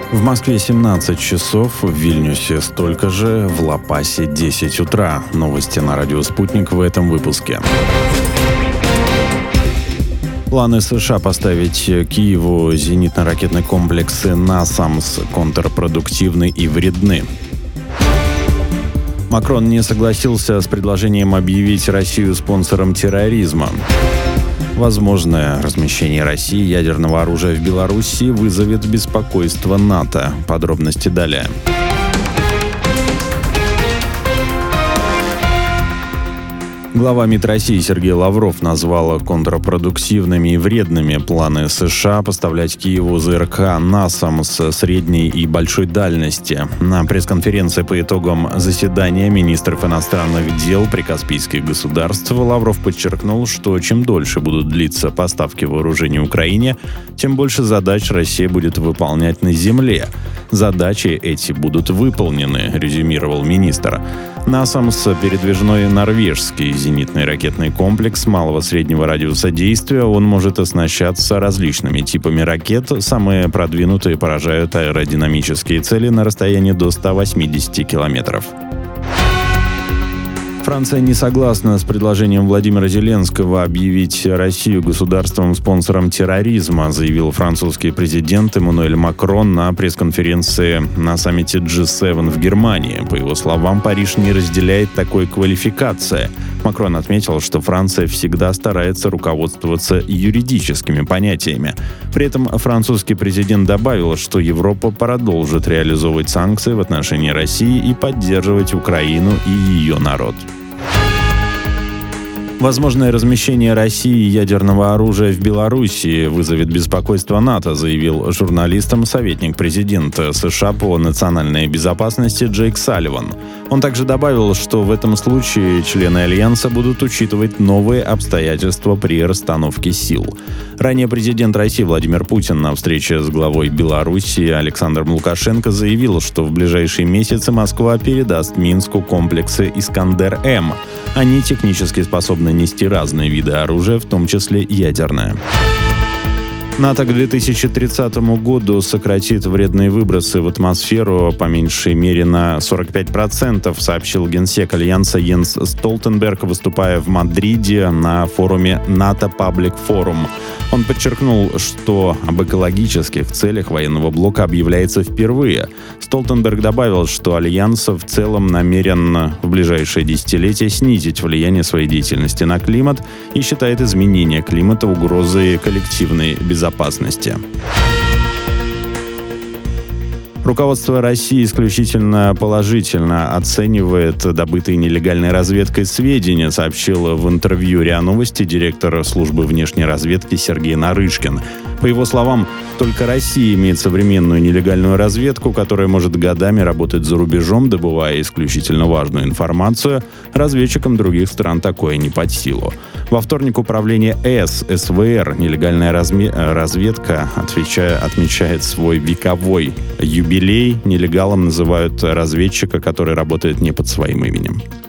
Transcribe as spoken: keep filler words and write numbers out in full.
В Москве семнадцать часов, в Вильнюсе столько же, в Ла-Пасе десять утра. Новости на радио «Спутник» в этом выпуске. Планы США поставить Киеву зенитно-ракетные комплексы «Насамс» контрпродуктивны и вредны. Макрон не согласился с предложением объявить Россию спонсором терроризма. Возможное размещение России ядерного оружия в Беларуси вызовет беспокойство НАТО. Подробности далее. Глава МИД России Сергей Лавров назвал контрпродуктивными и вредными планы США поставлять Киеву ЗРК «Насамс» средней и большой дальности. На пресс-конференции по итогам заседания министров иностранных дел прикаспийских государств Лавров подчеркнул, что чем дольше будут длиться поставки вооружений Украине, тем больше задач Россия будет выполнять на земле. Задачи эти будут выполнены, резюмировал министр. «Насамс» — передвижной норвежский зенитный ракетный комплекс малого-среднего радиуса действия. Он может оснащаться различными типами ракет. Самые продвинутые поражают аэродинамические цели на расстоянии до ста восьмидесяти километров. Франция не согласна с предложением Владимира Зеленского объявить Россию государством-спонсором терроризма, заявил французский президент Эммануэль Макрон на пресс-конференции на саммите джи семь в Германии. По его словам, Париж не разделяет такой квалификации. Макрон отметил, что Франция всегда старается руководствоваться юридическими понятиями. При этом французский президент добавил, что Европа продолжит реализовывать санкции в отношении России и поддерживать Украину и ее народ. Возможное размещение России ядерного оружия в Беларуси вызовет беспокойство НАТО, заявил журналистам советник президента США по национальной безопасности Джейк Салливан. Он также добавил, что в этом случае члены Альянса будут учитывать новые обстоятельства при расстановке сил. Ранее президент России Владимир Путин на встрече с главой Беларуси Александром Лукашенко заявил, что в ближайшие месяцы Москва передаст Минску комплексы «Искандер-М». Они технически способны нести разные виды оружия, в том числе ядерное. НАТО к две тысячи тридцатому году сократит вредные выбросы в атмосферу по меньшей мере на сорок пять процентов, сообщил генсек Альянса Йенс Столтенберг, выступая в Мадриде на форуме НАТО Public Forum. Он подчеркнул, что об экологических целях военного блока объявляется впервые. Столтенберг добавил, что Альянс в целом намерен в ближайшее десятилетие снизить влияние своей деятельности на климат и считает изменение климата угрозой коллективной безопасности. Руководство России исключительно положительно оценивает добытые нелегальной разведкой сведения, сообщил в интервью РИА Новости директор службы внешней разведки Сергей Нарышкин. По его словам, только Россия имеет современную нелегальную разведку, которая может годами работать за рубежом, добывая исключительно важную информацию. Разведчикам других стран такое не под силу. Во вторник управление С С В Р «Нелегальная разме... разведка» отвечая, отмечает свой вековой юбилей. Нелегалом называют разведчика, который работает не под своим именем.